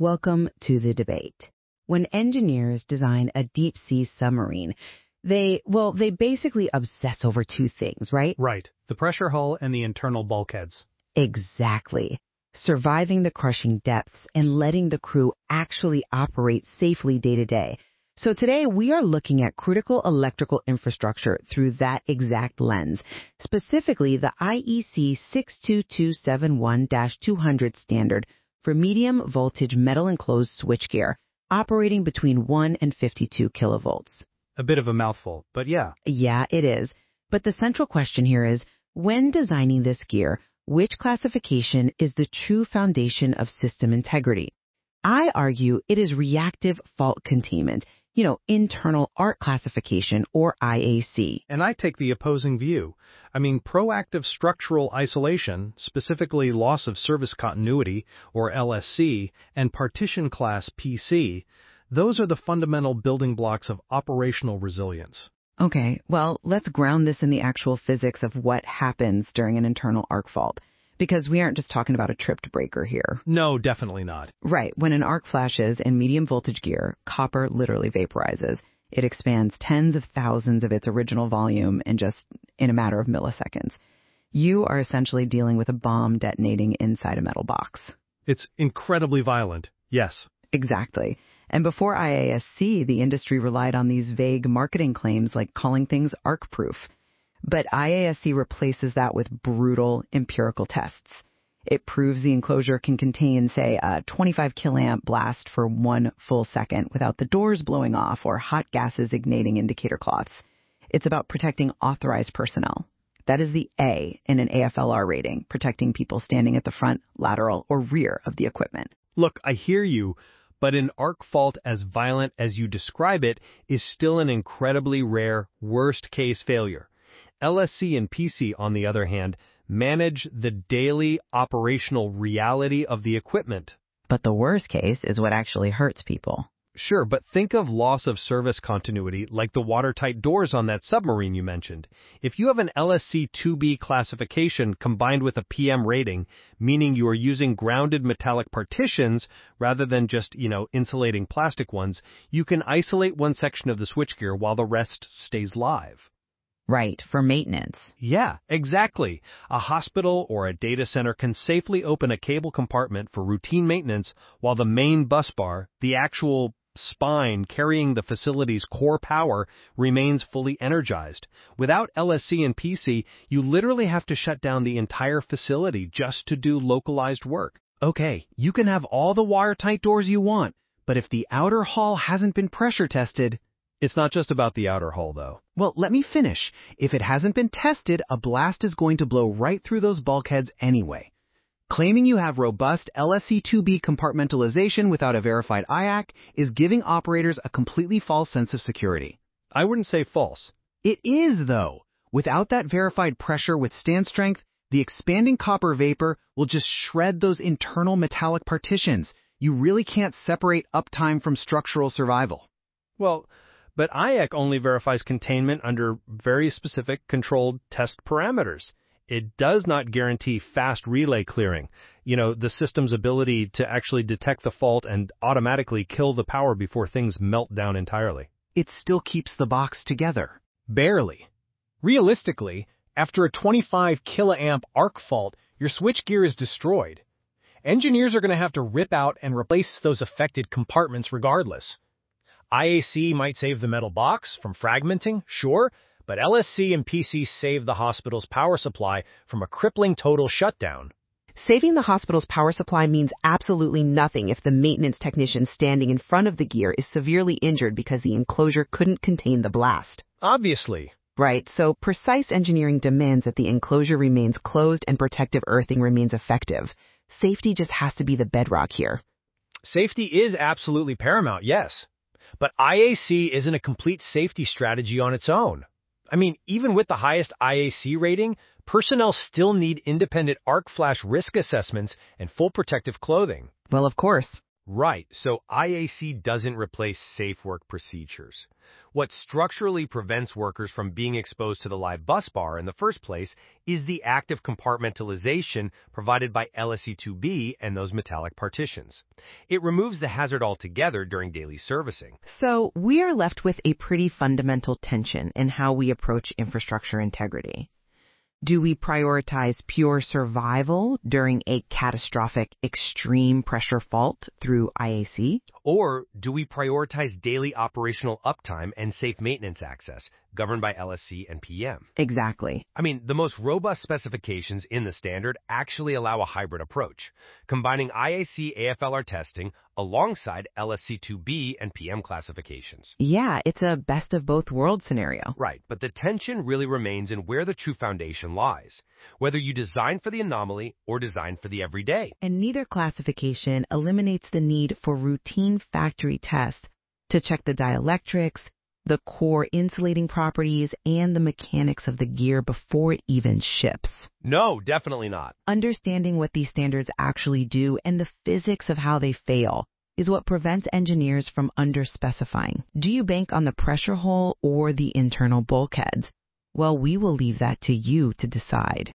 Welcome to the debate. When engineers design a deep-sea submarine, they basically obsess over two things, right? Right. The pressure hull and the internal bulkheads. Exactly. Surviving the crushing depths and letting the crew actually operate safely day to day. So today we are looking at critical electrical infrastructure through that exact lens, specifically the IEC 62271-200 standard for medium voltage metal enclosed switchgear operating between 1 and 52 kilovolts. A bit of a mouthful, but yeah. Yeah, it is. But the central question here is, when designing this gear, which classification is the true foundation of system integrity? I argue it is reactive fault containment, internal arc classification, or IAC. And I take the opposing view. Proactive structural isolation, specifically loss of service continuity, or LSC, and partition class PC, those are the fundamental building blocks of operational resilience. Okay, well, let's ground this in the actual physics of what happens during an internal arc fault, because we aren't just talking about a tripped breaker here. No, definitely not. Right, when an arc flashes in medium voltage gear, copper literally vaporizes. It expands tens of thousands of its original volume in a matter of milliseconds. You are essentially dealing with a bomb detonating inside a metal box. It's incredibly violent, yes. Exactly. And before IASC, the industry relied on these vague marketing claims like calling things arc-proof. But IASC replaces that with brutal empirical tests. It proves the enclosure can contain, say, a 25 kiloamp blast for 1 full second without the doors blowing off or hot gases igniting indicator cloths. It's about protecting authorized personnel. That is the A in an AFLR rating, protecting people standing at the front, lateral, or rear of the equipment. Look, I hear you, but an arc fault as violent as you describe it is still an incredibly rare, worst-case failure. LSC and PC, on the other hand, manage the daily operational reality of the equipment. But the worst case is what actually hurts people. Sure, but think of loss of service continuity like the watertight doors on that submarine you mentioned. If you have an LSC 2B classification combined with a PM rating, meaning you are using grounded metallic partitions rather than just, insulating plastic ones, you can isolate one section of the switchgear while the rest stays live. Right, for maintenance. Yeah, exactly. A hospital or a data center can safely open a cable compartment for routine maintenance while the main bus bar, the actual spine carrying the facility's core power, remains fully energized. Without LSC and PC, you literally have to shut down the entire facility just to do localized work. Okay, you can have all the watertight doors you want, but if the outer hull hasn't been pressure tested... It's not just about the outer hull, though. Well, let me finish. If it hasn't been tested, a blast is going to blow right through those bulkheads anyway. Claiming you have robust LSC-2B compartmentalization without a verified IAC is giving operators a completely false sense of security. I wouldn't say false. It is, though. Without that verified pressure withstand strength, the expanding copper vapor will just shred those internal metallic partitions. You really can't separate uptime from structural survival. Well, but IAC only verifies containment under very specific controlled test parameters. It does not guarantee fast relay clearing, the system's ability to actually detect the fault and automatically kill the power before things melt down entirely. It still keeps the box together. Barely. Realistically, after a 25 kiloamp arc fault, your switchgear is destroyed. Engineers are going to have to rip out and replace those affected compartments regardless. IAC might save the metal box from fragmenting, sure, but LSC and PC save the hospital's power supply from a crippling total shutdown. Saving the hospital's power supply means absolutely nothing if the maintenance technician standing in front of the gear is severely injured because the enclosure couldn't contain the blast. Obviously. Right, so precise engineering demands that the enclosure remains closed and protective earthing remains effective. Safety just has to be the bedrock here. Safety is absolutely paramount, yes. But IAC isn't a complete safety strategy on its own. Even with the highest IAC rating, personnel still need independent arc flash risk assessments and full protective clothing. Well, of course. Right, so IAC doesn't replace safe work procedures. What structurally prevents workers from being exposed to the live bus bar in the first place is the active compartmentalization provided by LSE2B and those metallic partitions. It removes the hazard altogether during daily servicing. So we are left with a pretty fundamental tension in how we approach infrastructure integrity. Do we prioritize pure survival during a catastrophic extreme pressure fault through IAC? Or do we prioritize daily operational uptime and safe maintenance access, governed by LSC and PM? Exactly. I mean, the most robust specifications in the standard actually allow a hybrid approach, combining IAC AFLR testing alongside LSC2B and PM classifications. Yeah, it's a best of both worlds scenario. Right, but the tension really remains in where the true foundation lies, whether you design for the anomaly or design for the everyday. And neither classification eliminates the need for routine factory tests to check the dielectrics, the core insulating properties, and the mechanics of the gear before it even ships. No, definitely not. Understanding what these standards actually do and the physics of how they fail is what prevents engineers from underspecifying. Do you bank on the pressure hull or the internal bulkheads? Well, we will leave that to you to decide.